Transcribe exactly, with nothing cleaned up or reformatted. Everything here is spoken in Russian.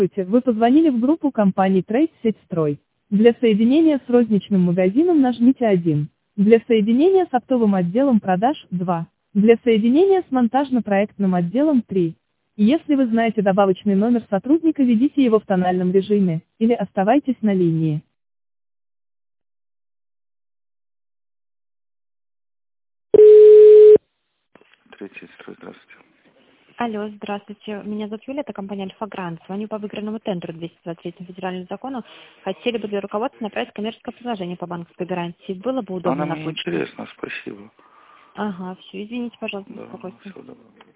Здравствуйте, вы позвонили в группу компании Трейд Сетьстрой. Для соединения с розничным магазином нажмите один. Для соединения с оптовым отделом продаж– два. Для соединения с монтажно-проектным отделом– три. Если вы знаете добавочный номер сотрудника, введите его в тональном режиме, или оставайтесь на линии. Третий строй, здравствуйте. Алло, здравствуйте. Меня зовут Юля, это компания Альфа Грант. Звоню по выигранному тендеру двести двадцать третьему федеральному закону. Хотели бы для руководства направить коммерческое предложение по банковской гарантии. Было бы удобно Она на мне почту. интересна, спасибо. Ага, все, извините, пожалуйста, Да, беспокойство. всего доброго.